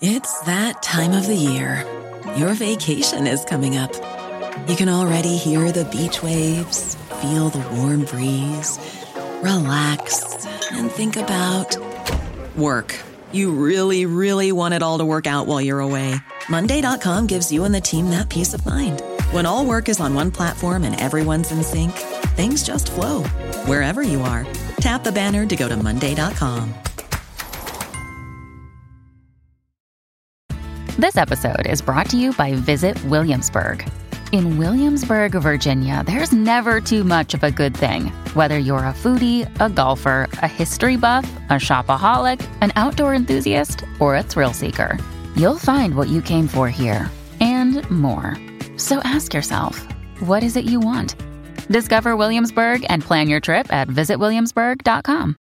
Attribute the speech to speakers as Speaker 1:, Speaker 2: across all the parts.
Speaker 1: It's that time of the year. Your vacation is coming up. You can already hear the beach waves, feel the warm breeze, relax, and think about work. You really, really want it all to work out while you're away. Monday.com gives you and the team that peace of mind. When all work is on one platform and everyone's in sync, things just flow. Wherever you are, tap the banner to go to Monday.com.
Speaker 2: This episode is brought to you by Visit Williamsburg. In Williamsburg, Virginia, there's never too much of a good thing. Whether you're a foodie, a golfer, a history buff, a shopaholic, an outdoor enthusiast, or a thrill seeker, you'll find what you came for here and more. So ask yourself, what is it you want? Discover Williamsburg and plan your trip at visitwilliamsburg.com.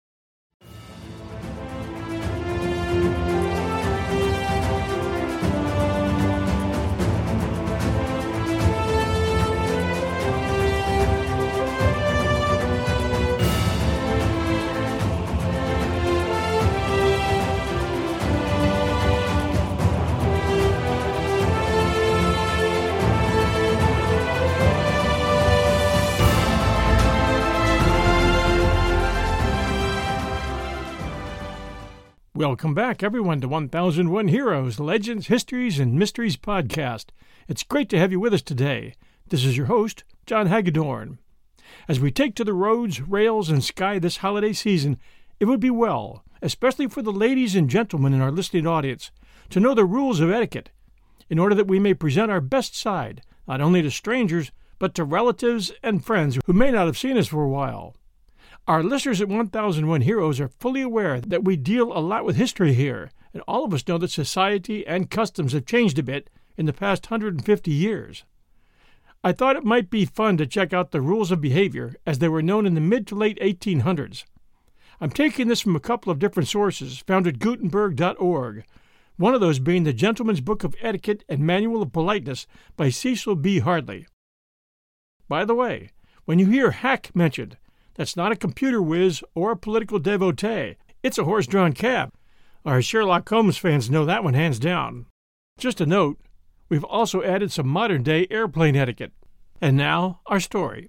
Speaker 3: Welcome back, everyone, to 1001 Heroes, Legends, Histories, and Mysteries podcast. It's great to have you with us today. This is your host, John Hagedorn. As we take to the roads, rails, and sky this holiday season, it would be well, especially for the ladies and gentlemen in our listening audience, to know the rules of etiquette, in order that we may present our best side, not only to strangers, but to relatives and friends who may not have seen us for a while. Our listeners at 1001 Heroes are fully aware that we deal a lot with history here, and all of us know that society and customs have changed a bit in the past 150 years. I thought it might be fun to check out the rules of behavior as they were known in the mid to late 1800s. I'm taking this from a couple of different sources found at Gutenberg.org, one of those being the Gentleman's Book of Etiquette and Manual of Politeness by Cecil B. Hartley. By the way, when you hear hack mentioned, that's not a computer whiz or a political devotee. It's a horse-drawn cab. Our Sherlock Holmes fans know that one hands down. Just a note, we've also added some modern-day airplane etiquette. And now, our story.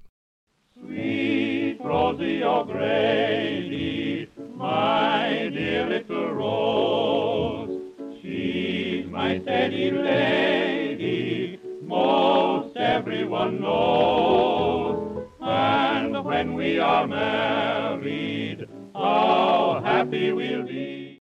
Speaker 4: Sweet Rosie O'Grady, my dear little rose, she's my steady lady, most everyone knows. And when we are married, how happy we'll be.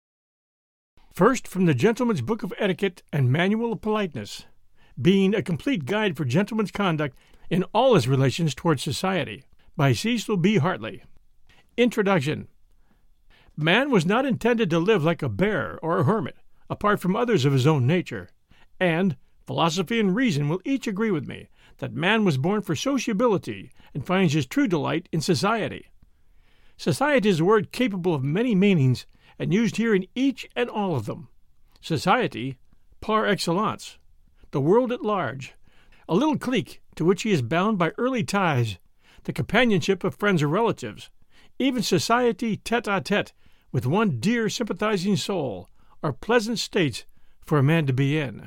Speaker 3: First, from the Gentleman's Book of Etiquette and Manual of Politeness, being a complete guide for gentlemen's conduct in all his relations towards society, by Cecil B. Hartley. Introduction. Man was not intended to live like a bear or a hermit, apart from others of his own nature, and philosophy and reason will each agree with me that man was born for sociability and finds his true delight in society. Society is a word capable of many meanings and used here in each and all of them. Society, par excellence, the world at large, a little clique to which he is bound by early ties, the companionship of friends or relatives, even society tete-a-tete with one dear sympathizing soul, are pleasant states for a man to be in.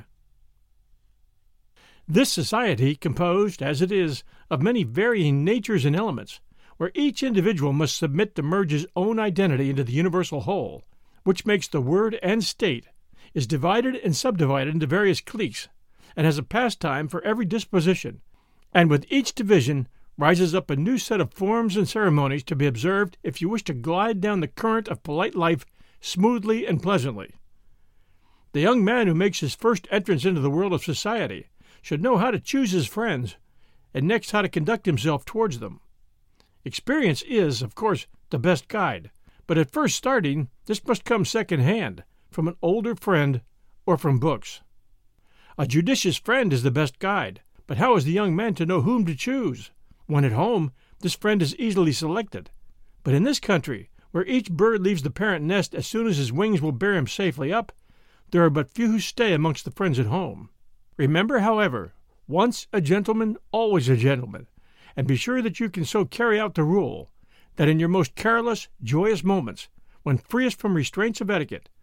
Speaker 3: This society, composed, as it is, of many varying natures and elements, where each individual must submit to merge his own identity into the universal whole, which makes the word and state, is divided and subdivided into various cliques, and has a pastime for every disposition, and with each division rises up a new set of forms and ceremonies to be observed if you wish to glide down the current of polite life smoothly and pleasantly. The young man who makes his first entrance into the world of society should know how to choose his friends, and next how to conduct himself towards them. Experience is, of course, the best guide, but at first starting, this must come second-hand, from an older friend or from books. A judicious friend is the best guide, but how is the young man to know whom to choose? When at home, this friend is easily selected. But in this country, where each bird leaves the parent nest as soon as his wings will bear him safely up, there are but few who stay amongst the friends at home. Remember, however, once a gentleman, always a gentleman, and be sure that you can so carry out the rule that in your most careless, joyous moments, when freest from restraints of etiquette,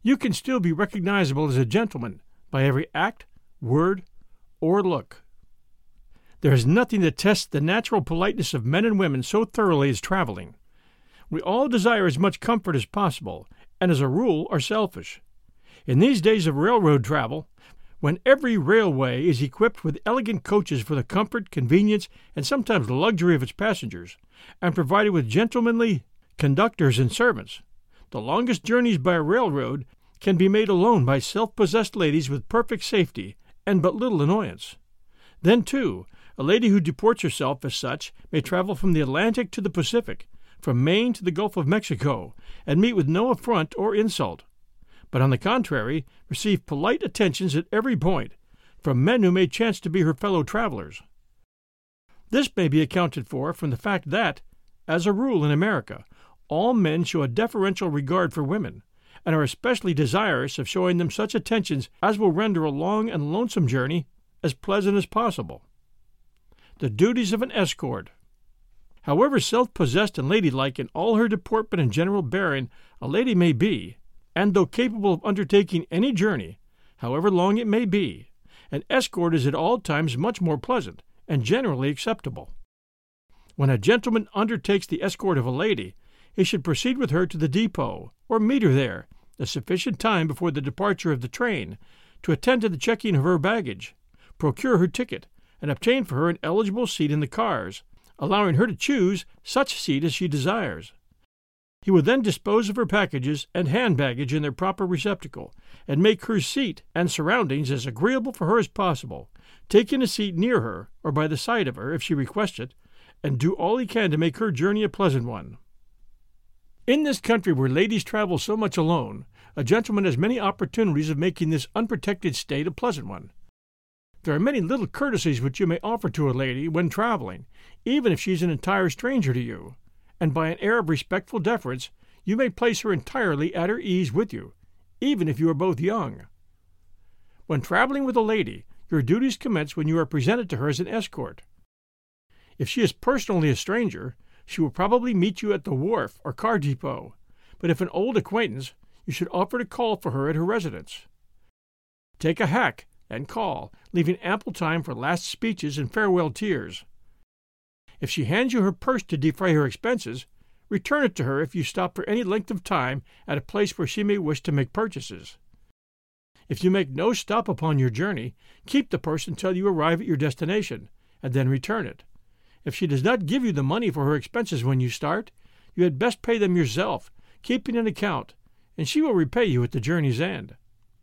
Speaker 3: you can still be recognizable as a gentleman by every act, word, or look. There is nothing that tests the natural politeness of men and women so thoroughly as traveling. We all desire as much comfort as possible, and as a rule are selfish. In these days of railroad travel, when every railway is equipped with elegant coaches for the comfort, convenience, and sometimes luxury of its passengers, and provided with gentlemanly conductors and servants, the longest journeys by railroad can be made alone by self-possessed ladies with perfect safety and but little annoyance. Then, too, a lady who deports herself as such may travel from the Atlantic to the Pacific, from Maine to the Gulf of Mexico, and meet with no affront or insult, but on the contrary, receive polite attentions at every point, from men who may chance to be her fellow travelers. This may be accounted for from the fact that, as a rule in America, all men show a deferential regard for women, and are especially desirous of showing them such attentions as will render a long and lonesome journey as pleasant as possible. The duties of an escort. However self-possessed and ladylike in all her deportment and general bearing a lady may be, and though capable of undertaking any journey, however long it may be, an escort is at all times much more pleasant and generally acceptable. When a gentleman undertakes the escort of a lady, he should proceed with her to the depot, or meet her there, a sufficient time before the departure of the train, to attend to the checking of her baggage, procure her ticket, and obtain for her an eligible seat in the cars, allowing her to choose such seat as she desires. He will then dispose of her packages and hand baggage in their proper receptacle, and make her seat and surroundings as agreeable for her as possible, taking a seat near her or by the side of her if she requests it, and do all he can to make her journey a pleasant one. In this country where ladies travel so much alone, a gentleman has many opportunities of making this unprotected state a pleasant one. There are many little courtesies which you may offer to a lady when traveling, even if she is an entire stranger to you, and by an air of respectful deference you may place her entirely at her ease with you, even if you are both young. When traveling with a lady, your duties commence when you are presented to her as an escort. If she is personally a stranger, she will probably meet you at the wharf or car depot, but if an old acquaintance, you should offer to call for her at her residence. Take a hack and call, leaving ample time for last speeches and farewell tears. If she hands you her purse to defray her expenses, return it to her if you stop for any length of time at a place where she may wish to make purchases. If you make no stop upon your journey, keep the purse until you arrive at your destination, and then return it. If she does not give you the money for her expenses when you start, you had best pay them yourself, keeping an account, and she will repay you at the journey's end.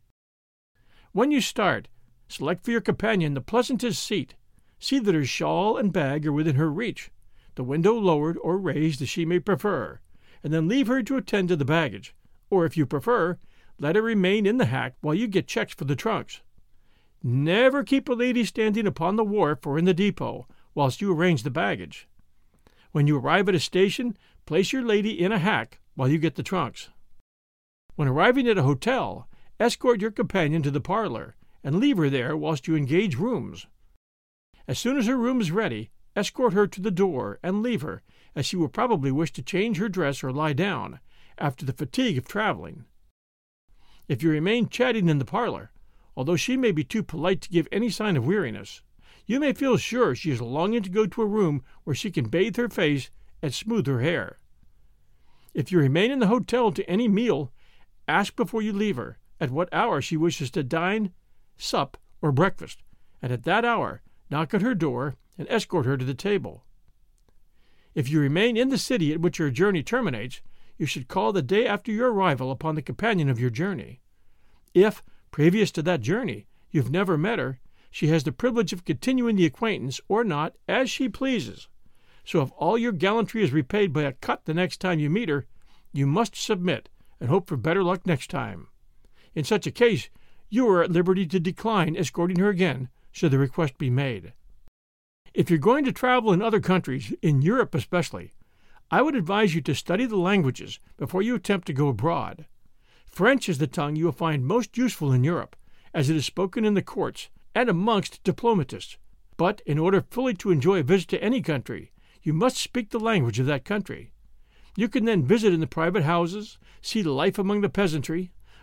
Speaker 3: When you start, select for your companion the pleasantest seat. See that her shawl and bag are within her reach, the window lowered or raised as she may prefer, and then leave her to attend to the baggage, or if you prefer, let her remain in the hack while you get checks for the trunks. Never keep a lady standing upon the wharf or in the depot whilst you arrange the baggage. When you arrive at a station, place your lady in a hack while you get the trunks. When arriving at a hotel, escort your companion to the parlor, and leave her there whilst you engage rooms. As soon as her room is ready, escort her to the door and leave her, as she will probably wish to change her dress or lie down, after the fatigue of traveling. If you remain chatting in the parlor, although she may be too polite to give any sign of weariness, you may feel sure she is longing to go to a room where she can bathe her face and smooth her hair. If you remain in the hotel to any meal, ask before you leave her at what hour she wishes to dine, sup, or breakfast, and at that hour knock at her door and escort her to the table. If you remain in the city at which your journey terminates, you should call the day after your arrival upon the companion of your journey. If, previous to that journey, you've never met her, she has the privilege of continuing the acquaintance or not, as she pleases. So if all your gallantry is repaid by a cut the next time you meet her, you must submit and hope for better luck next time. In such a case, you are at liberty to decline escorting her again, should the request be made. If you're going to travel in other countries, in Europe especially, I would advise you to study the languages before you attempt to go abroad. French is the tongue you will find most useful in Europe, as it is spoken in the courts and amongst diplomatists. But in order fully to enjoy a visit to any country, you must speak the language of that country. You can then visit in the private houses, see life among the peasantry,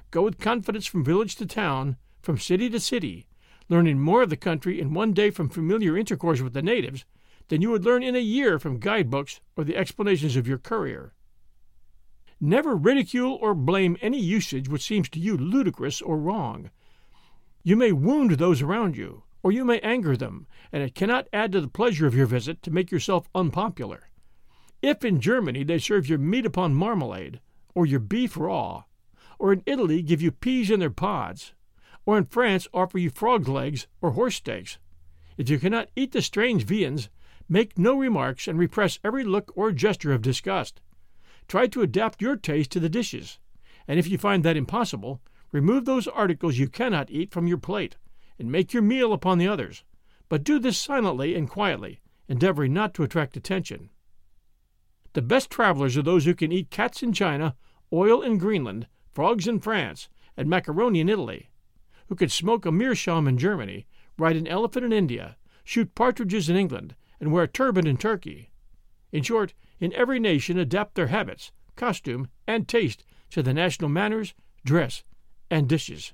Speaker 3: Go with confidence from village to town, from city to city, learning more of the country in one day from familiar intercourse with the natives than you would learn in a year from guidebooks or the explanations of your courier. Never ridicule or blame any usage which seems to you ludicrous or wrong. You may wound those around you, or you may anger them, and it cannot add to the pleasure of your visit to make yourself unpopular. If in Germany they serve your meat upon marmalade, or your beef raw, or in Italy give you peas in their pods, or in France offer you frog legs or horse steaks, if you cannot eat the strange viands, make no remarks and repress every look or gesture of disgust. Try to adapt your taste to the dishes, and if you find that impossible, remove those articles you cannot eat from your plate, and make your meal upon the others, but do this silently and quietly, endeavoring not to attract attention. The best travelers are those who can eat cats in China, oil in Greenland, frogs in France, and macaroni in Italy, who can smoke a meerschaum in Germany, ride an elephant in India, shoot partridges in England, and wear a turban in Turkey. In short, in every nation adapt their habits, costume, and taste to the national manners, dress, and dishes.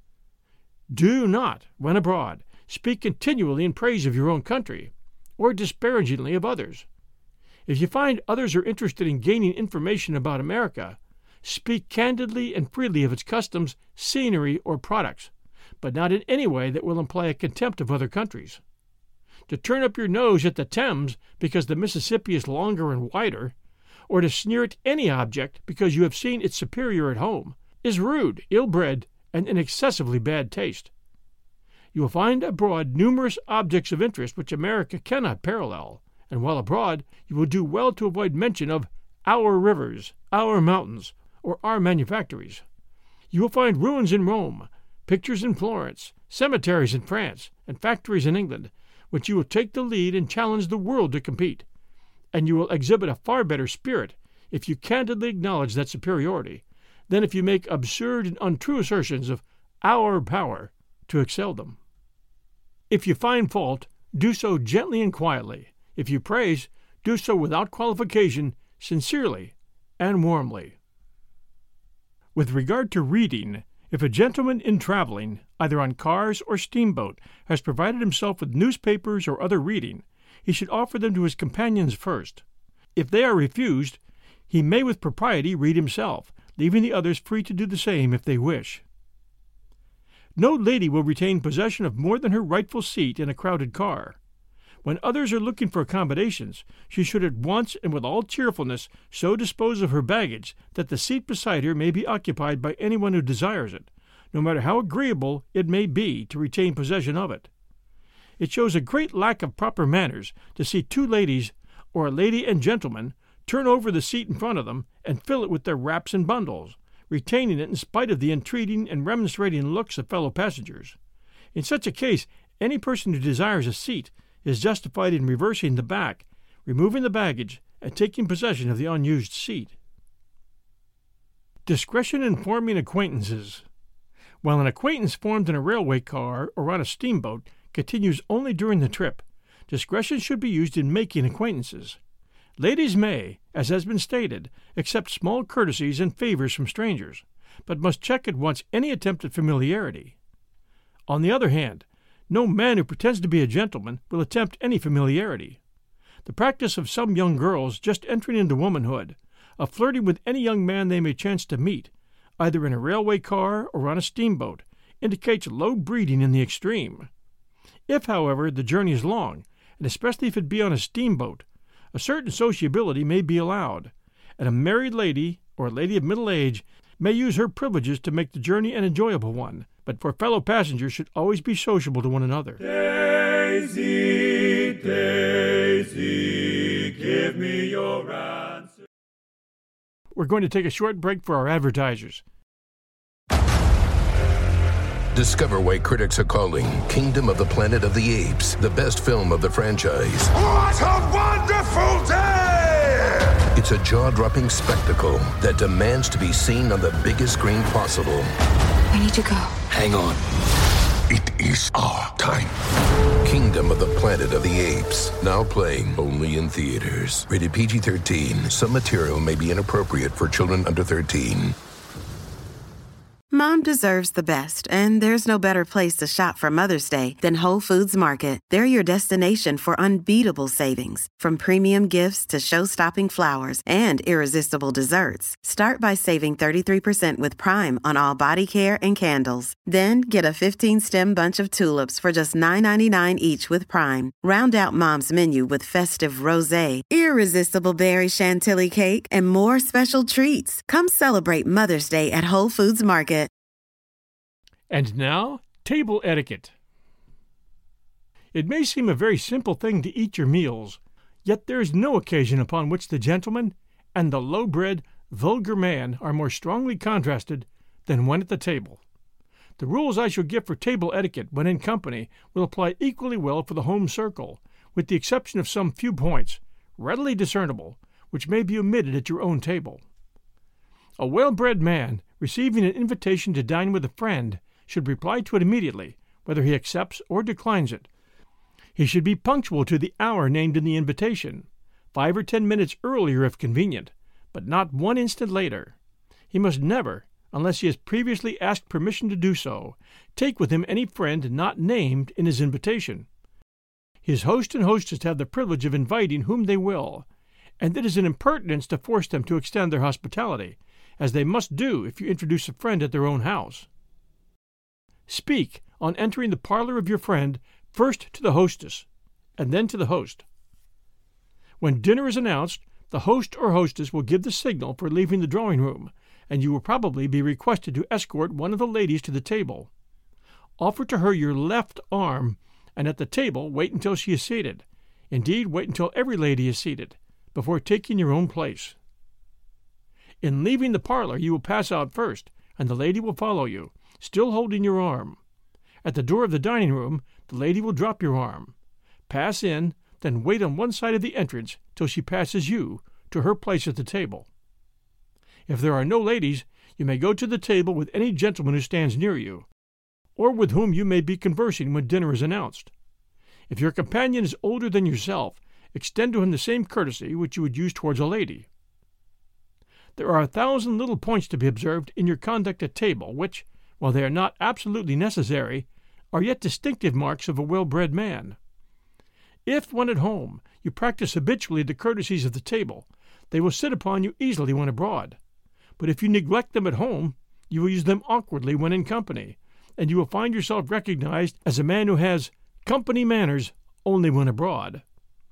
Speaker 3: Do not, when abroad, speak continually in praise of your own country, or disparagingly of others. If you find others are interested in gaining information about America, speak candidly and freely of its customs, scenery, or products, but not in any way that will imply a contempt of other countries. To turn up your nose at the Thames because the Mississippi is longer and wider, or to sneer at any object because you have seen its superior at home, is rude, ill-bred, and in excessively bad taste. You will find abroad numerous objects of interest which America cannot parallel, and while abroad you will do well to avoid mention of our rivers, our mountains, or our manufactories. You will find ruins in Rome, pictures in Florence, cemeteries in France, and factories in England, which you will take the lead and challenge the world to compete, and you will exhibit a far better spirit if you candidly acknowledge that superiority than if you make absurd and untrue assertions of our power to excel them. If you find fault, do so gently and quietly. If you praise, do so without qualification, sincerely and warmly. With regard to reading, if a gentleman in traveling, either on cars or steamboat, has provided himself with newspapers or other reading, he should offer them to his companions first. If they are refused, he may with propriety read himself, leaving the others free to do the same if they wish. No lady will retain possession of more than her rightful seat in a crowded car. When others are looking for accommodations, she should at once and with all cheerfulness so dispose of her baggage that the seat beside her may be occupied by anyone who desires it, no matter how agreeable it may be to retain possession of it. It shows a great lack of proper manners to see two ladies, or a lady and gentleman, turn over the seat in front of them and fill it with their wraps and bundles, retaining it in spite of the entreating and remonstrating looks of fellow passengers. In such a case, any person who desires a seat is justified in reversing the back, removing the baggage, and taking possession of the unused seat. Discretion in forming acquaintances. While an acquaintance formed in a railway car or on a steamboat continues only during the trip, discretion should be used in making acquaintances. Ladies may, as has been stated, accept small courtesies and favors from strangers, but must check at once any attempt at familiarity. On the other hand, no man who pretends to be a gentleman will attempt any familiarity. The practice of some young girls just entering into womanhood, of flirting with any young man they may chance to meet, either in a railway car or on a steamboat, indicates low breeding in the extreme. If, however, the journey is long, and especially if it be on a steamboat, a certain sociability may be allowed, and a married lady or a lady of middle age may use her privileges to make the journey an enjoyable one, but for fellow passengers should always be sociable to one another.
Speaker 4: Daisy, Daisy, give me your answer.
Speaker 3: We're going to take a short break for our advertisers.
Speaker 5: Discover why critics are calling Kingdom of the Planet of the Apes the best film of the franchise.
Speaker 6: What a wonderful day!
Speaker 5: It's a jaw-dropping spectacle that demands to be seen on the biggest screen possible.
Speaker 7: We need to go.
Speaker 6: Hang on. It is our time.
Speaker 5: Kingdom of the Planet of the Apes. Now playing only in theaters. Rated PG-13. Some material may be inappropriate for children under 13.
Speaker 7: Mom deserves the best, and there's no better place to shop for Mother's Day than Whole Foods Market. They're your destination for unbeatable savings, from premium gifts to show-stopping flowers and irresistible desserts. Start by saving 33% with Prime on all body care and candles. Then get a 15-stem bunch of tulips for just $9.99 each with Prime. Round out Mom's menu with festive rosé, irresistible berry chantilly cake, and more special treats. Come celebrate Mother's Day at Whole Foods Market.
Speaker 3: And now, table etiquette. It may seem a very simple thing to eat your meals, yet there is no occasion upon which the gentleman and the low-bred, vulgar man are more strongly contrasted than when at the table. The rules I shall give for table etiquette when in company will apply equally well for the home circle, with the exception of some few points, readily discernible, which may be omitted at your own table. A well-bred man, receiving an invitation to dine with a friend, should reply to it immediately, whether he accepts or declines it. He should be punctual to the hour named in the invitation, 5 or 10 minutes earlier if convenient, but not 1 instant later. He must never, unless he has previously asked permission to do so, take with him any friend not named in his invitation. His host and hostess have the privilege of inviting whom they will, and it is an impertinence to force them to extend their hospitality, as they must do if you introduce a friend at their own house. Speak, on entering the parlor of your friend, first to the hostess, and then to the host. When dinner is announced, the host or hostess will give the signal for leaving the drawing room, and you will probably be requested to escort one of the ladies to the table. Offer to her your left arm, and at the table wait until she is seated. Indeed, wait until every lady is seated, before taking your own place. In leaving the parlor, you will pass out first, and the lady will follow you, still holding your arm. At the door of the dining room, the lady will drop your arm. Pass in, then wait on one side of the entrance till she passes you to her place at the table. If there are no ladies, you may go to the table with any gentleman who stands near you, or with whom you may be conversing when dinner is announced. If your companion is older than yourself, extend to him the same courtesy which you would use towards a lady. There are 1,000 little points to be observed in your conduct at table, which, while they are not absolutely necessary, are yet distinctive marks of a well-bred man. If, when at home, you practice habitually the courtesies of the table, they will sit upon you easily when abroad. But if you neglect them at home, you will use them awkwardly when in company, and you will find yourself recognized as a man who has company manners only when abroad.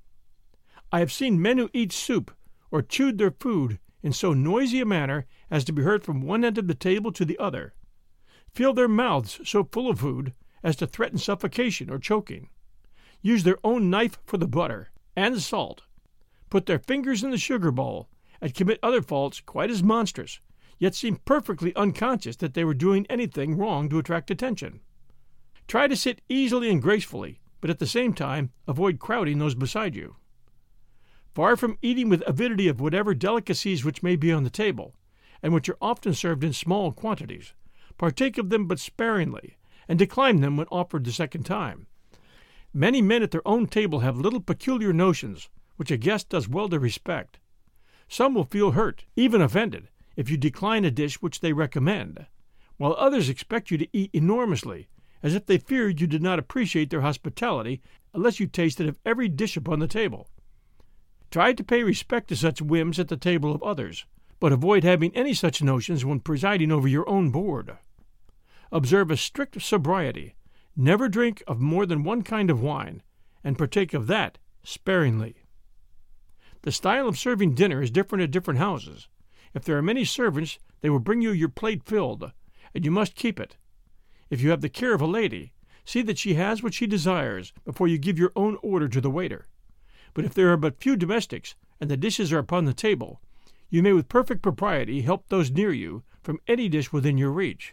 Speaker 3: I have seen men who eat soup or chewed their food in so noisy a manner as to be heard from one end of the table to the other, fill their mouths so full of food as to threaten suffocation or choking, use their own knife for the butter and salt, put their fingers in the sugar bowl, and commit other faults quite as monstrous, yet seem perfectly unconscious that they were doing anything wrong to attract attention. Try to sit easily and gracefully, but at the same time avoid crowding those beside you. Far from eating with avidity of whatever delicacies which may be on the table, and which are often served in small quantities, partake of them but sparingly, and decline them when offered the second time. Many men at their own table have little peculiar notions, which a guest does well to respect. Some will feel hurt, even offended, if you decline a dish which they recommend, while others expect you to eat enormously, as if they feared you did not appreciate their hospitality unless you tasted of every dish upon the table. Try to pay respect to such whims at the table of others, but avoid having any such notions when presiding over your own board. Observe a strict sobriety. Never drink of more than one kind of wine, and partake of that sparingly. The style of serving dinner is different at different houses. If there are many servants, they will bring you your plate filled, and you must keep it. If you have the care of a lady, see that she has what she desires before you give your own order to the waiter. But if there are but few domestics, and the dishes are upon the table, you may with perfect propriety help those near you from any dish within your reach.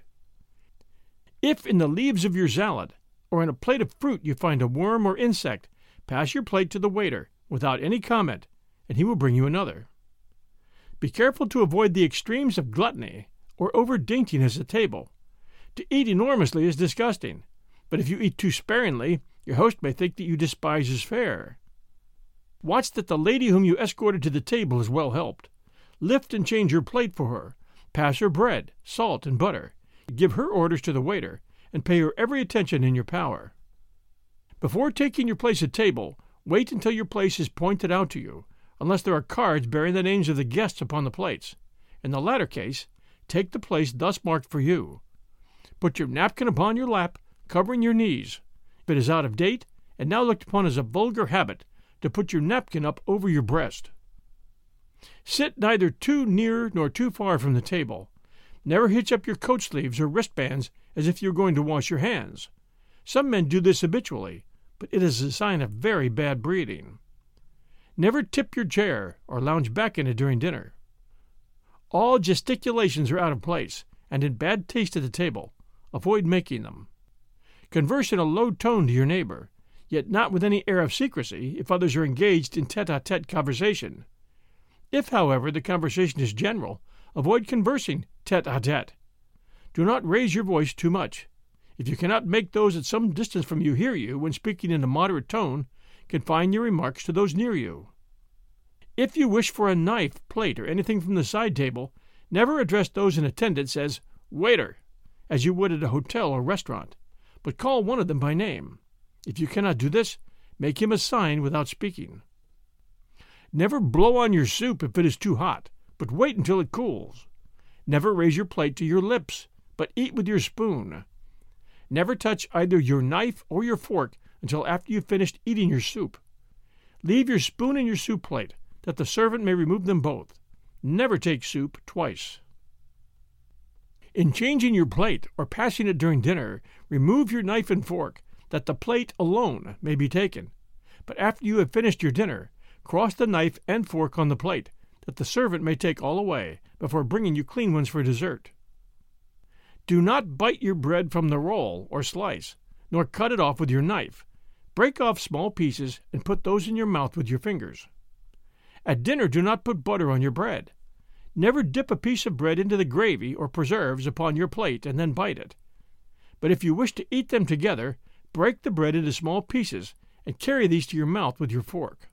Speaker 3: If in the leaves of your salad, or in a plate of fruit you find a worm or insect, pass your plate to the waiter without any comment, and he will bring you another. Be careful to avoid the extremes of gluttony or over-daintiness at table. To eat enormously is disgusting, but if you eat too sparingly, your host may think that you despise his fare. Watch that the lady whom you escorted to the table is well helped. Lift and change your plate for her. Pass her bread, salt, and butter. Give her orders to the waiter, and pay her every attention in your power. Before taking your place at table, wait until your place is pointed out to you, unless there are cards bearing the names of the guests upon the plates. In the latter case, take the place thus marked for you. Put your napkin upon your lap, covering your knees. If it is out of date, and now looked upon as a vulgar habit, to put your napkin up over your breast. Sit neither too near nor too far from the table. Never hitch up your coat sleeves or wristbands as if you were going to wash your hands. Some men do this habitually, but it is a sign of very bad breeding. Never tip your chair or lounge back in it during dinner. All gesticulations are out of place and in bad taste at the table. Avoid making them. Converse in a low tone to your neighbor, yet not with any air of secrecy if others are engaged in tete-a-tete conversation. If, however, the conversation is general, avoid conversing tete-a-tete. Do not raise your voice too much. If you cannot make those at some distance from you hear you when speaking in a moderate tone, confine your remarks to those near you. If you wish for a knife, plate, or anything from the side table, never address those in attendance as "waiter," as you would at a hotel or restaurant, but call one of them by name. If you cannot do this, make him a sign without speaking. Never blow on your soup if it is too hot, but wait until it cools. Never raise your plate to your lips, but eat with your spoon. Never touch either your knife or your fork until after you've finished eating your soup. Leave your spoon and your soup plate, that the servant may remove them both. Never take soup twice. In changing your plate or passing it during dinner, remove your knife and fork, that the plate alone may be taken. But after you have finished your dinner, cross the knife and fork on the plate, that the servant may take all away, before bringing you clean ones for dessert. Do not bite your bread from the roll or slice, nor cut it off with your knife. Break off small pieces and put those in your mouth with your fingers. At dinner, do not put butter on your bread. Never dip a piece of bread into the gravy or preserves upon your plate and then bite it. But if you wish to eat them together, break the bread into small pieces and carry these to your mouth with your fork.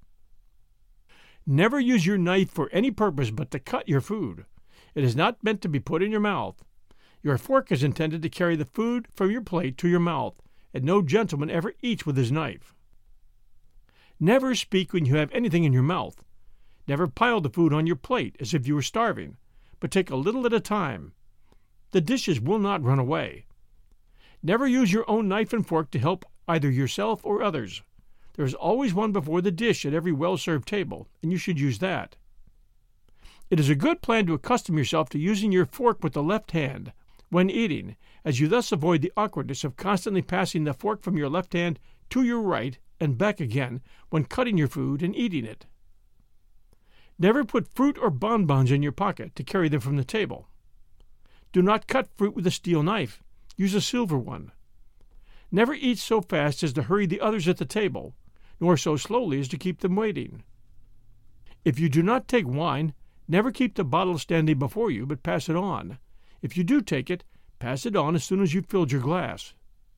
Speaker 3: Never use your knife for any purpose but to cut your food. It is not meant to be put in your mouth. Your fork is intended to carry the food from your plate to your mouth, and no gentleman ever eats with his knife. Never speak when you have anything in your mouth. Never pile the food on your plate as if you were starving, but take a little at a time. The dishes will not run away. Never use your own knife and fork to help either yourself or others. There is always one before the dish at every well-served table, and you should use that. It is a good plan to accustom yourself to using your fork with the left hand when eating, as you thus avoid the awkwardness of constantly passing the fork from your left hand to your right and back again when cutting your food and eating it. Never put fruit or bonbons in your pocket to carry them from the table. Do not cut fruit with a steel knife. Use a silver one. Never eat so fast as to hurry the others at the table, nor so slowly as to keep them waiting. If you do not take wine, never keep the bottle standing before you, but pass it on. If you do take it, pass it on as soon as you've filled your glass.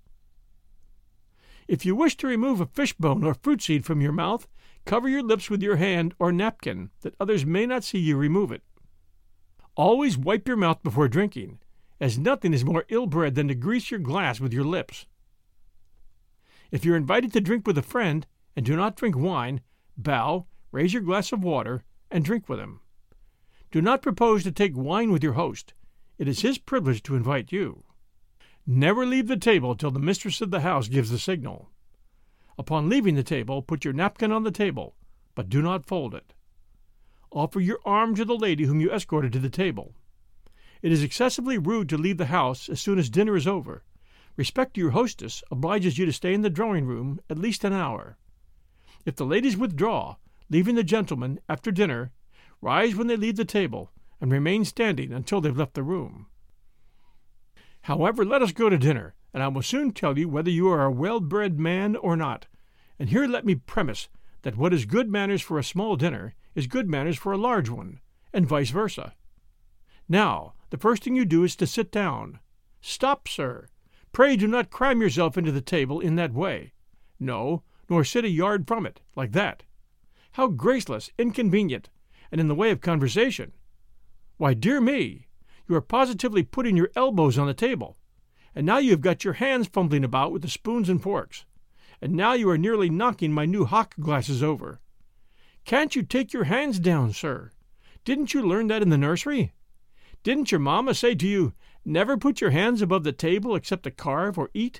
Speaker 3: If you wish to remove a fish bone or fruit seed from your mouth, cover your lips with your hand or napkin, that others may not see you remove it. Always wipe your mouth before drinking, as nothing is more ill-bred than to grease your glass with your lips. If you're invited to drink with a friend, and do not drink wine, bow, raise your glass of water, and drink with him. Do not propose to take wine with your host. It is his privilege to invite you. Never leave the table till the mistress of the house gives the signal. Upon leaving the table, put your napkin on the table, but do not fold it. Offer your arm to the lady whom you escorted to the table. It is excessively rude to leave the house as soon as dinner is over. Respect to your hostess obliges you to stay in the drawing-room at least an hour. If the ladies withdraw, leaving the gentlemen after dinner, rise when they leave the table, and remain standing until they've left the room. However, let us go to dinner, and I will soon tell you whether you are a well-bred man or not. And here let me premise that what is good manners for a small dinner is good manners for a large one, and vice versa. Now, the first thing you do is to sit down. Stop, sir. Pray do not cram yourself into the table in that way. No, nor sit a yard from it, like that. How graceless, inconvenient, and in the way of conversation. Why, dear me, You are positively putting your elbows on the table. And now you have got your hands fumbling about with the spoons and forks. And now you are nearly knocking my new hock glasses over. Can't you take your hands down, sir? Didn't you learn that in the nursery? Didn't your mamma say to you, never put your hands above the table except to carve or eat?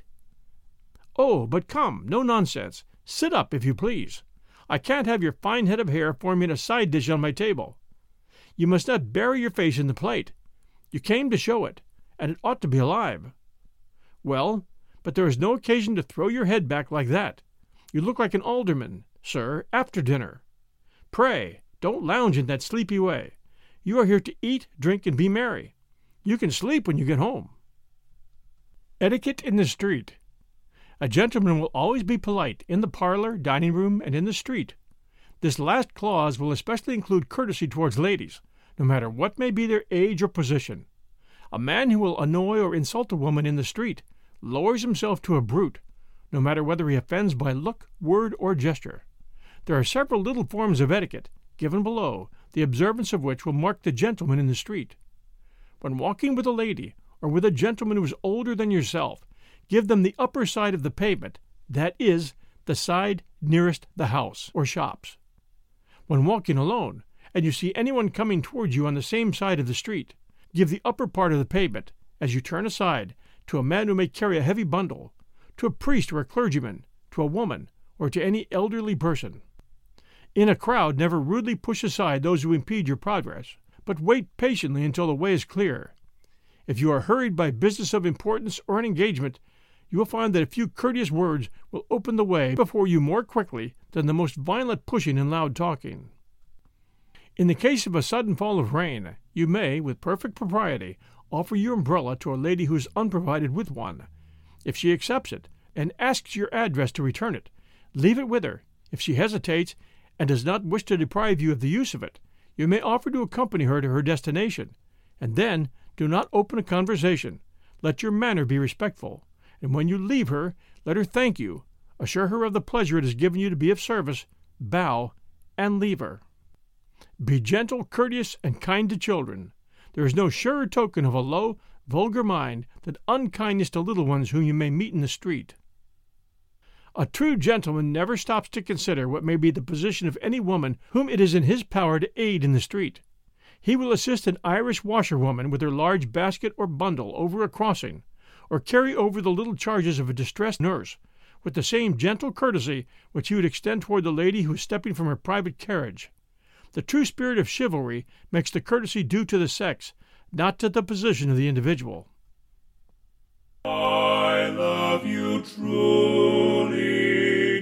Speaker 3: Oh, but come, no nonsense. Sit up, if you please. I can't have your fine head of hair forming a side dish on my table. You must not bury your face in the plate. You came to show it, and it ought to be alive. Well, but there is no occasion to throw your head back like that. You look like an alderman, sir, after dinner. Pray, don't lounge in that sleepy way. You are here to eat, drink, and be merry. You can sleep when you get home. Etiquette in the street. A gentleman will always be polite in the parlor, dining room, and in the street. This last clause will especially include courtesy towards ladies, no matter what may be their age or position. A man who will annoy or insult a woman in the street lowers himself to a brute, no matter whether he offends by look, word, or gesture. There are several little forms of etiquette, given below, the observance of which will mark the gentleman in the street. When walking with a lady, or with a gentleman who is older than yourself, give them the upper side of the pavement, that is, the side nearest the house or shops. When walking alone, and you see anyone coming towards you on the same side of the street, give the upper part of the pavement, as you turn aside, to a man who may carry a heavy bundle, to a priest or a clergyman, to a woman, or to any elderly person. In a crowd, never rudely push aside those who impede your progress, but wait patiently until the way is clear. If you are hurried by business of importance or an engagement, you will find that a few courteous words will open the way before you more quickly than the most violent pushing and loud talking. In the case of a sudden fall of rain, you may, with perfect propriety, offer your umbrella to a lady who is unprovided with one. If she accepts it and asks your address to return it, leave it with her. If she hesitates and does not wish to deprive you of the use of it, you may offer to accompany her to her destination, and then do not open a conversation. Let your manner be respectful, and when you leave her, let her thank you, assure her of the pleasure it has given you to be of service, bow, and leave her. Be gentle, courteous, and kind to children. There is no surer token of a low, vulgar mind than unkindness to little ones whom you may meet in the street. A true gentleman never stops to consider what may be the position of any woman whom it is in his power to aid in the street. He will assist an Irish washerwoman with her large basket or bundle over a crossing, or carry over the little charges of a distressed nurse, with the same gentle courtesy which he would extend toward the lady who is stepping from her private carriage. The true spirit of chivalry makes the courtesy due to the sex, not to the position of the individual.
Speaker 4: I love you truly,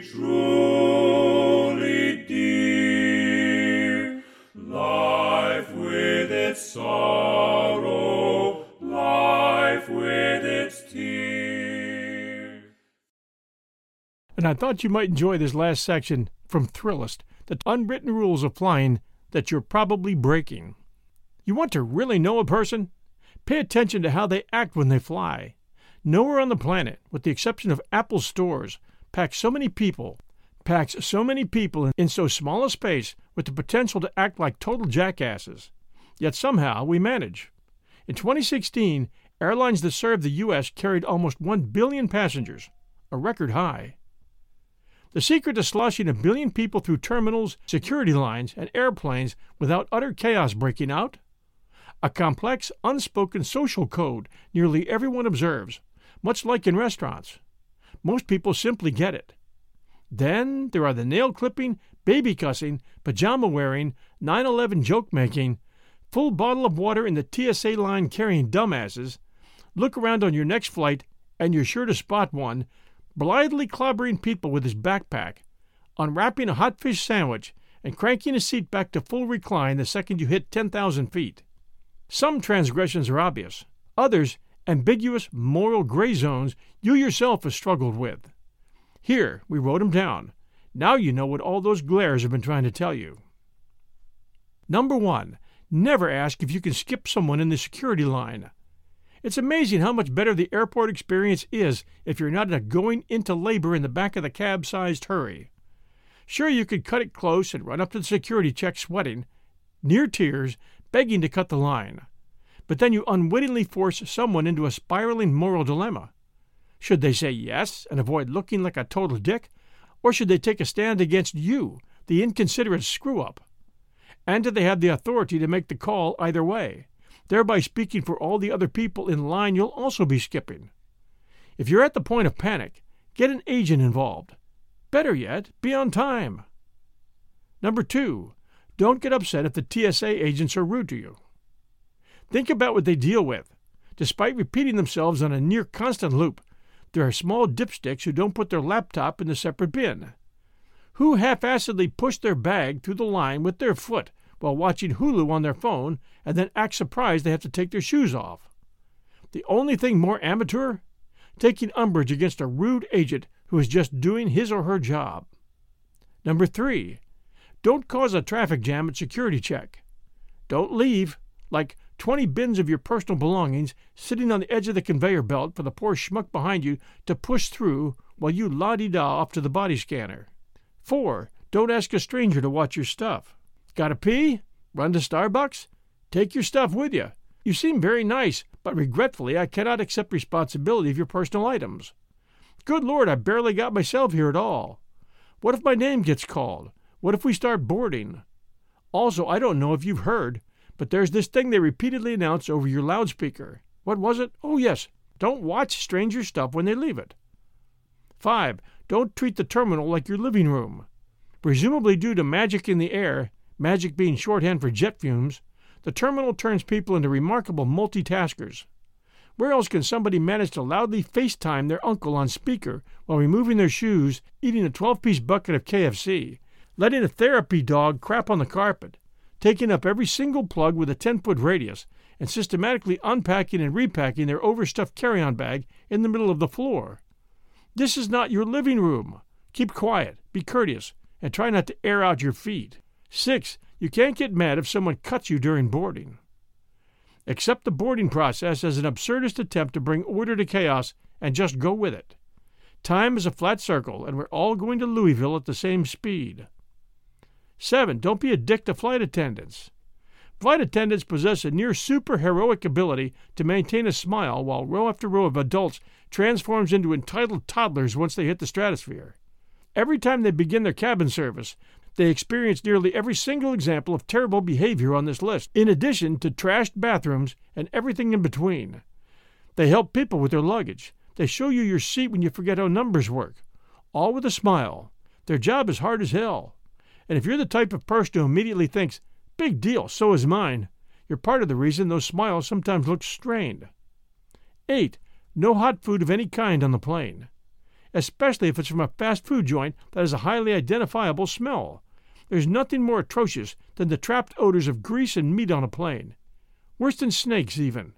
Speaker 4: truly dear. Life with its sorrow, life with its tears.
Speaker 3: And I thought you might enjoy this last section from Thrillist, the unwritten rules of flying that you're probably breaking. You want to really know a person? Pay attention to how they act when they fly. Nowhere on the planet, with the exception of Apple stores, packs so many people in so small a space with the potential to act like total jackasses. Yet somehow we manage. In 2016, airlines that served the U.S. carried almost 1 billion passengers, a record high. The secret to sloshing 1 billion people through terminals, security lines, and airplanes without utter chaos breaking out? A complex, unspoken social code nearly everyone observes, much like in restaurants. Most people simply get it. Then there are the nail-clipping, baby-cussing, pajama-wearing, 9/11 joke-making, full bottle of water in the TSA line carrying dumbasses. Look around on your next flight, and you're sure to spot one, blithely clobbering people with his backpack, unwrapping a hot fish sandwich, and cranking his seat back to full recline the second you hit 10,000 feet. Some transgressions are obvious. Others, ambiguous moral gray zones you yourself have struggled with. Here, we wrote them down. Now you know what all those glares have been trying to tell you. Number 1, never ask if you can skip someone in the security line. It's amazing how much better the airport experience is if you're not in a going into labor in the back of the cab-sized hurry. Sure, you could cut it close and run up to the security check sweating, near tears, begging to cut the line. but then you unwittingly force someone into a spiraling moral dilemma. Should they say yes and avoid looking like a total dick, or should they take a stand against you, the inconsiderate screw-up? And do they have the authority to make the call either way, thereby speaking for all the other people in line you'll also be skipping? If you're at the point of panic, get an agent involved. Better yet, be on time. Number 2, don't get upset if the TSA agents are rude to you. Think about what they deal with. Despite repeating themselves on a near constant loop, there are small dipsticks who don't put their laptop in the separate bin, who half-assedly push their bag through the line with their foot while watching Hulu on their phone and then act surprised they have to take their shoes off. The only thing more amateur? Taking umbrage against a rude agent who is just doing his or her job. Number 3, don't cause a traffic jam at security check. Don't leave, like 20 bins of your personal belongings sitting on the edge of the conveyor belt for the poor schmuck behind you to push through while you la-di-da off to the body scanner. 4, don't ask a stranger to watch your stuff. Gotta pee? Run to Starbucks? Take your stuff with you. You seem very nice, but regretfully I cannot accept responsibility of your personal items. Good Lord, I barely got myself here at all. What if my name gets called? What if we start boarding? Also, I don't know if you've heard, but there's this thing they repeatedly announce over your loudspeaker. What was it? Oh, yes. Don't watch strangers' stuff when they leave it. 5, don't treat the terminal like your living room. Presumably due to magic in the air, magic being shorthand for jet fumes, the terminal turns people into remarkable multitaskers. Where else can somebody manage to loudly FaceTime their uncle on speaker while removing their shoes, eating a 12-piece bucket of KFC, letting a therapy dog crap on the carpet, taking up every single plug with a 10-foot radius, and systematically unpacking and repacking their overstuffed carry-on bag in the middle of the floor? This is not your living room. Keep quiet, be courteous, and try not to air out your feet. 6, you can't get mad if someone cuts you during boarding. Accept the boarding process as an absurdist attempt to bring order to chaos and just go with it. Time is a flat circle, and we're all going to Louisville at the same speed. 7, don't be a dick to flight attendants. Flight attendants possess a near super-heroic ability to maintain a smile while row after row of adults transforms into entitled toddlers once they hit the stratosphere. Every time they begin their cabin service, they experience nearly every single example of terrible behavior on this list, in addition to trashed bathrooms and everything in between. They help people with their luggage. They show you your seat when you forget how numbers work, all with a smile. Their job is hard as hell. And if you're the type of person who immediately thinks, big deal, so is mine, you're part of the reason those smiles sometimes look strained. 8, no hot food of any kind on the plane, especially if it's from a fast food joint that has a highly identifiable smell. There's nothing more atrocious than the trapped odors of grease and meat on a plane. Worse than snakes, even.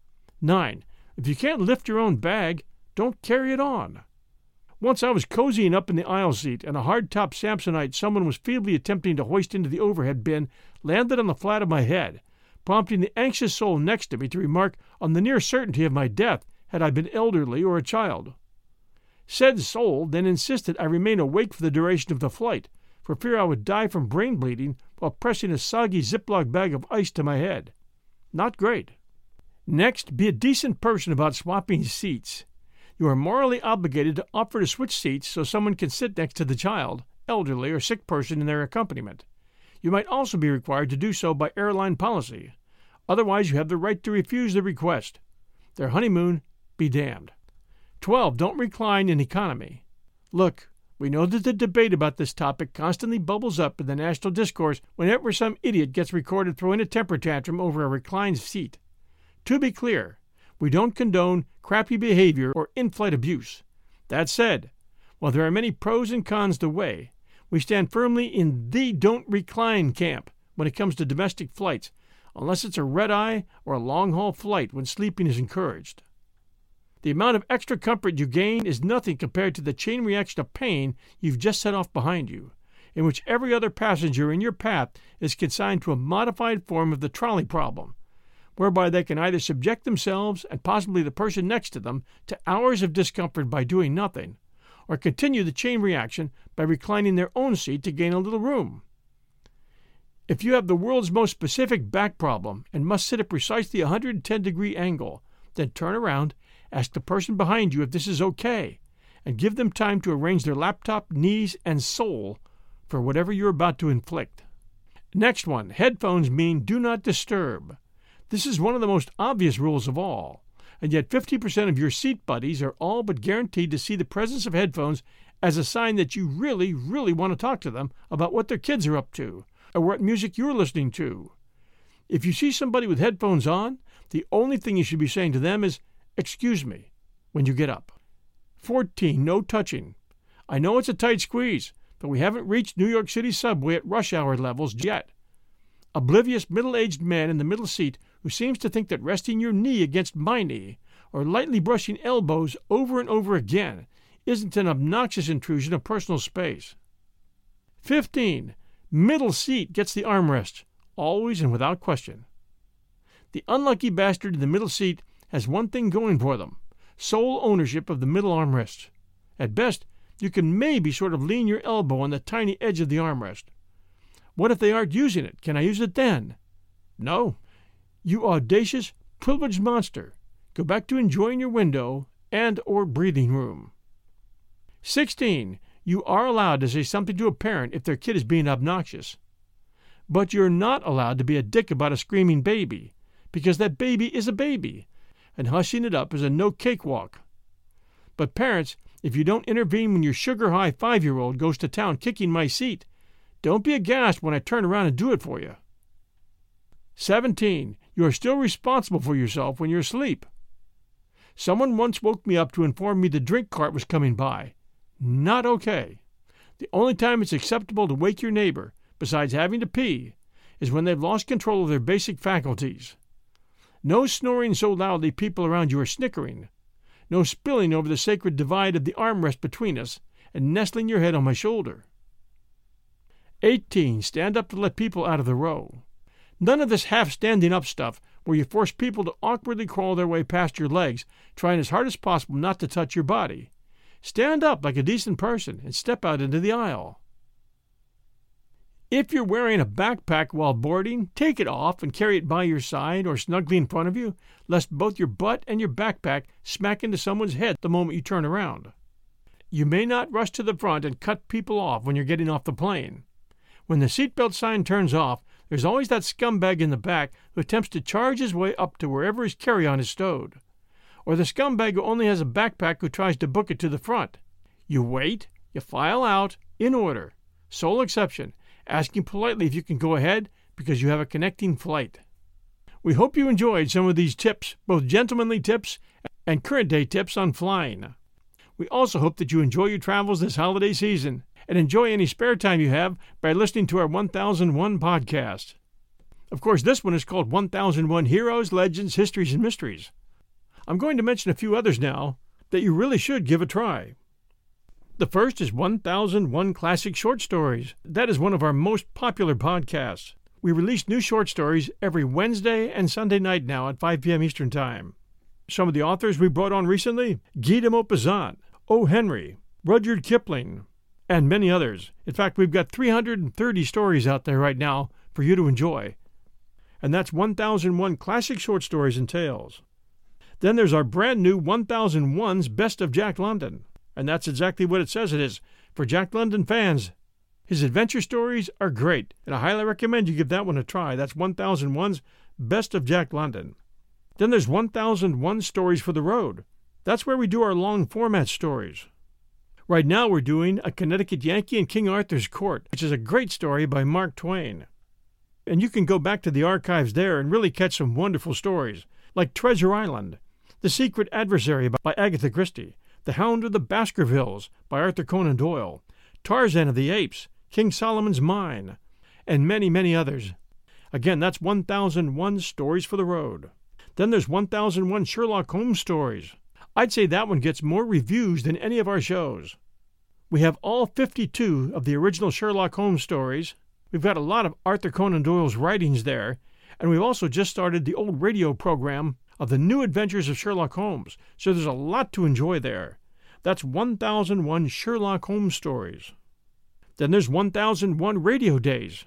Speaker 3: 9, if you can't lift your own bag, don't carry it on. Once I was cozying up in the aisle seat, and a hard-top Samsonite someone was feebly attempting to hoist into the overhead bin landed on the flat of my head, prompting the anxious soul next to me to remark on the near certainty of my death had I been elderly or a child. Said soul then insisted I remain awake for the duration of the flight, for fear I would die from brain bleeding while pressing a soggy Ziploc bag of ice to my head. Not great. Next, be a decent person about swapping seats. You are morally obligated to offer to switch seats so someone can sit next to the child, elderly, or sick person in their accompaniment. You might also be required to do so by airline policy. Otherwise, you have the right to refuse the request. Their honeymoon be damned. 12, don't recline in economy. Look, we know that the debate about this topic constantly bubbles up in the national discourse whenever some idiot gets recorded throwing a temper tantrum over a reclined seat. To be clear, we don't condone crappy behavior or in-flight abuse. That said, while there are many pros and cons to weigh, we stand firmly in the don't recline camp when it comes to domestic flights, unless it's a red-eye or a long-haul flight when sleeping is encouraged. The amount of extra comfort you gain is nothing compared to the chain reaction of pain you've just set off behind you, in which every other passenger in your path is consigned to a modified form of the trolley problem, whereby they can either subject themselves and possibly the person next to them to hours of discomfort by doing nothing, or continue the chain reaction by reclining their own seat to gain a little room. If you have the world's most specific back problem and must sit at precisely a 110-degree angle, then turn around, ask the person behind you if this is okay, and give them time to arrange their laptop, knees, and sole for whatever you're about to inflict. Next one, headphones mean do not disturb. This is one of the most obvious rules of all, and yet 50% of your seat buddies are all but guaranteed to see the presence of headphones as a sign that you really, really want to talk to them about what their kids are up to, or what music you're listening to. If you see somebody with headphones on, the only thing you should be saying to them is, "Excuse me," when you get up. 14. No touching. I know it's a tight squeeze, but we haven't reached New York City subway at rush hour levels yet. Oblivious middle-aged man in the middle seat who seems to think that resting your knee against my knee, or lightly brushing elbows over and over again, isn't an obnoxious intrusion of personal space. 15. Middle seat gets the armrest, always and without question. The unlucky bastard in the middle seat has one thing going for them: sole ownership of the middle armrest. At best, you can maybe sort of lean your elbow on the tiny edge of the armrest. What if they aren't using it? Can I use it then? No. You audacious, privileged monster. Go back to enjoying your window and or breathing room. 16. You are allowed to say something to a parent if their kid is being obnoxious. But you're not allowed to be a dick about a screaming baby, because that baby is a baby, and hushing it up is a no cakewalk. But parents, if you don't intervene when your sugar-high 5-year-old goes to town kicking my seat, don't be aghast when I turn around and do it for you. 17. You are still responsible for yourself when you're asleep. Someone once woke me up to inform me the drink cart was coming by. Not okay. The only time it's acceptable to wake your neighbor, besides having to pee, is when they've lost control of their basic faculties. No snoring so loudly people around you are snickering. No spilling over the sacred divide of the armrest between us and nestling your head on my shoulder. 18. Stand up to let people out of the row. None of this half-standing up stuff where you force people to awkwardly crawl their way past your legs, trying as hard as possible not to touch your body. Stand up like a decent person and step out into the aisle. If you're wearing a backpack while boarding, take it off and carry it by your side or snugly in front of you, lest both your butt and your backpack smack into someone's head the moment you turn around. You may not rush to the front and cut people off when you're getting off the plane. When the seatbelt sign turns off, there's always that scumbag in the back who attempts to charge his way up to wherever his carry-on is stowed. Or the scumbag who only has a backpack who tries to book it to the front. You wait, you file out, in order. Sole exception, asking politely if you can go ahead because you have a connecting flight. We hope you enjoyed some of these tips, both gentlemanly tips and current-day tips on flying. We also hope that you enjoy your travels this holiday season and enjoy any spare time you have by listening to our 1001 podcast. Of course, this one is called 1001 Heroes, Legends, Histories, and Mysteries. I'm going to mention a few others now that you really should give a try. The first is 1001 Classic Short Stories. That is one of our most popular podcasts. We release new short stories every Wednesday and Sunday night now at 5 p.m. Eastern Time. Some of the authors we brought on recently: Guy de Maupassant, O. Henry, Rudyard Kipling, and many others. In fact, we've got 330 stories out there right now for you to enjoy. And that's 1001 Classic Short Stories and Tales. Then there's our brand new 1001's Best of Jack London. And that's exactly what it says it is, for Jack London fans. His adventure stories are great, and I highly recommend you give that one a try. That's 1001's Best of Jack London. Then there's 1001 Stories for the Road. That's where we do our long-format stories. Right now we're doing A Connecticut Yankee in King Arthur's Court, which is a great story by Mark Twain. And you can go back to the archives there and really catch some wonderful stories, like Treasure Island, The Secret Adversary by Agatha Christie, The Hound of the Baskervilles by Arthur Conan Doyle, Tarzan of the Apes, King Solomon's Mine, and many, many others. Again, that's 1001 Stories for the Road. Then there's 1001 Sherlock Holmes Stories. I'd say that one gets more reviews than any of our shows. We have all 52 of the original Sherlock Holmes stories. We've got a lot of Arthur Conan Doyle's writings there, and we've also just started the old radio program of the New Adventures of Sherlock Holmes, so there's a lot to enjoy there. That's 1001 Sherlock Holmes Stories. Then there's 1001 Radio Days,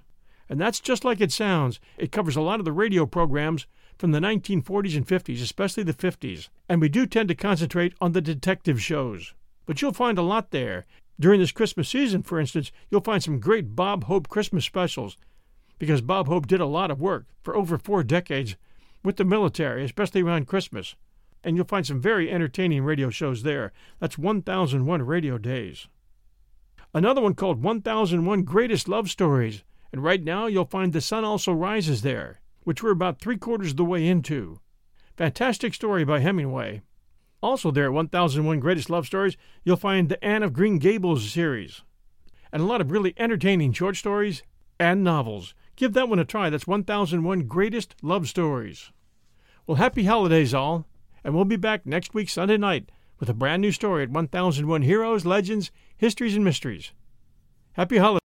Speaker 3: And that's just like it sounds. It covers a lot of the radio programs from the 1940s and 50s, especially the 50s. And we do tend to concentrate on the detective shows. But you'll find a lot there. During this Christmas season, for instance, you'll find some great Bob Hope Christmas specials, because Bob Hope did a lot of work for over 4 decades with the military, especially around Christmas. And you'll find some very entertaining radio shows there. That's 1001 Radio Days. Another one called 1001 Greatest Love Stories. And right now you'll find The Sun Also Rises there, which we're about 3/4 of the way into. Fantastic story by Hemingway. Also there at 1001 Greatest Love Stories, you'll find the Anne of Green Gables series. And a lot of really entertaining short stories and novels. Give that one a try. That's 1001 Greatest Love Stories. Well, happy holidays all. And we'll be back next week Sunday night with a brand new story at 1001 Heroes, Legends, Histories, and Mysteries. Happy holidays.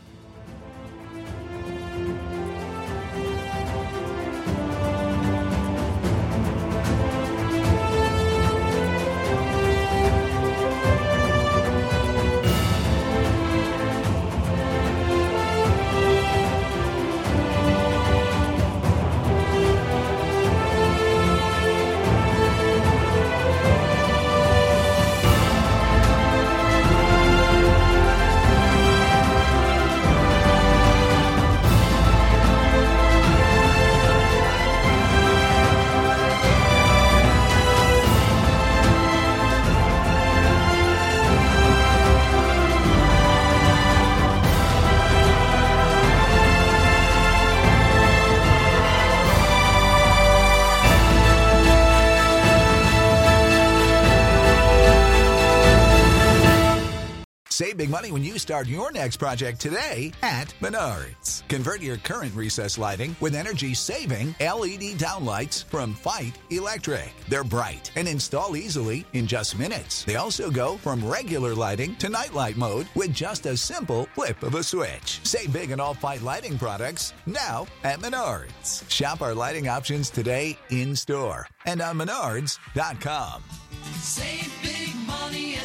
Speaker 8: Save big money when you start your next project today at Menards. Convert your current recessed lighting with energy-saving LED downlights from Fight Electric. They're bright and install easily in just minutes. They also go from regular lighting to nightlight mode with just a simple flip of a switch. Save big on all Fight lighting products now at Menards. Shop our lighting options today in-store and on Menards.com.
Speaker 9: Save big money